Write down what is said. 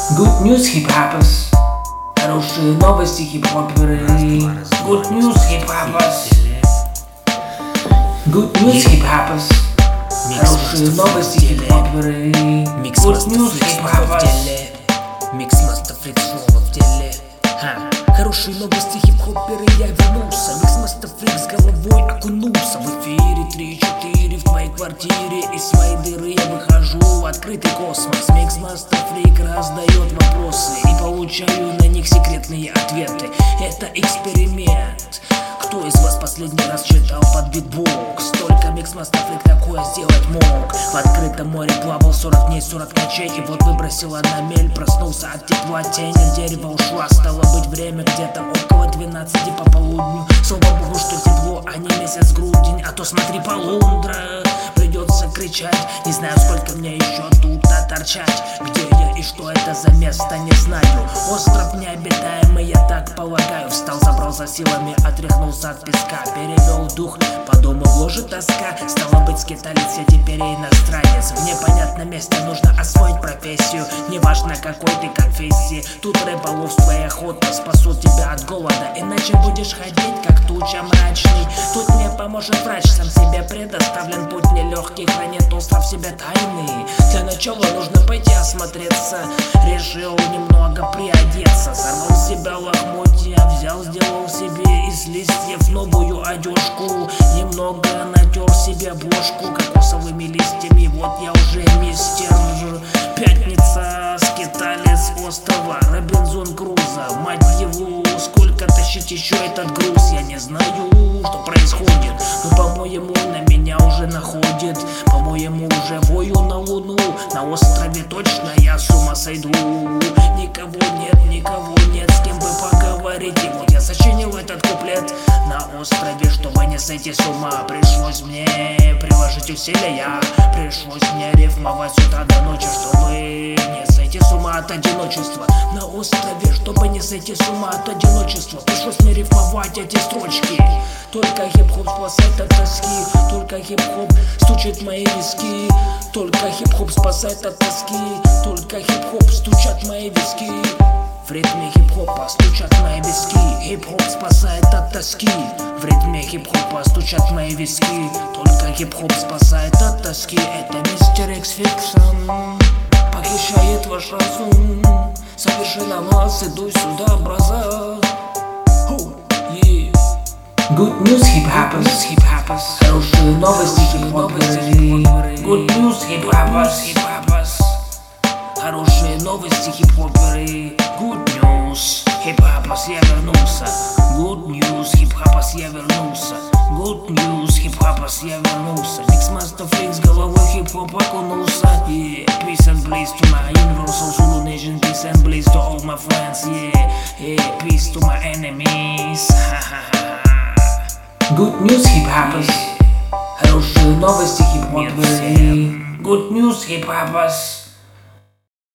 Good news, hip-hoppers. Хорошие новости, хип-хоперы. Good news, hip-hoppers. Good news, hip-hoppers. Хорошие новости, хип-хоперы. Good news, hip-hoppers. Микс Master Flex снова в деле. Хорошие новости, хип-хоперы, я вернулся. Микс Master Flex с головой окунулся. В эфире 3-4 в твоей квартире. Из своей дыры я выхожу в открытый космос. Микс Master Flex раздает вопросы и получаю на них секретные ответы. Это эксперимент. Кто из вас последний раз читал под битбокс? Только Микс Master Flex такое сделать мог. В открытом море плавал 40 дней, 40 ночей. И вот выбросила на мель, проснулся от тепла. Тень от дерева ушла, стало быть время где-то около 12 по полудню. Слава богу, что тепло, а не месяц грудень. А то смотри, полундра, придется кричать. Не знаю, сколько мне еще тут торчать. Где я и что это за место, не знаю. Остров необитаемый, я так полагаю. Встал, забрался силами, отряхнулся от песка. Перевел дух, подумал, ложит тоска. Стало быть, скиталец, я теперь иностранец. В непонятном месте нужно освоить профессию. Неважно, какой ты конфессии. Тут рыболовство и охота спасут тебя от голода. Иначе будешь ходить, как туча мрачный. Тут мне поможет врач, сам себе предоставлен путь нелегкий. Хранит остров себе тайны. Для начала нужно пойти осмотреться. Решил немного приодеться. Сорвал с себя лохмотья, взял, сделал себе из листьев новую одежку. Немного натер себе обложку кокосовыми листьями. Вот я уже мистер. Пятница, скиталец острова Робинзон Крузо. Мать его, сколько тащить еще этот груз? Я не знаю, что происходит, но по-моему на меня уже находит. По-моему уже вою на луну. На острове точно я с ума сойду. Никого нет, с кем бы поговорить. И вот я сочинил этот куплет на острове, чтобы не сойти с ума. Пришлось мне приложить усилия. Пришлось мне рифмовать с утра до ночи, чтобы не сойти с ума от одиночества. На острове, чтобы не сойти с ума от одиночества. Пришлось мне рифмовать эти строчки. Только хип-хоп спасает от тоски. Только хип-хоп стучит в мои виски. Только хип-хоп спасает от тоски. Только хип-хоп стучат мои виски. В ритме хип-хопа стучат мои виски. Хип-хоп спасает от тоски. В ритме хип-хопа стучат мои виски. Только хип-хоп спасает от тоски. Это мистер X-Fiction похищает ваш разум. Совершенно вас, иду сюда, браза. Good news, hip-hoppers. Хорошие новости, хип-хоперы. Good news, hip-hoppers. Хорошие новости, хип-хоперы. Good news, hip-hoppers, я вернулся. Good news, hip-hoppers, я вернулся. Good news, hip-hoppers, я вернулся. Mix Master Flex с головой хип-хоп окунулся. Yeah, peace and bliss to my universal Zulu nation. Peace and bliss to all my friends. Yeah, peace to my enemies. Good news, hip-hoppers. Хорошие новости, хип-хоперы. Good news, hip-hoppers.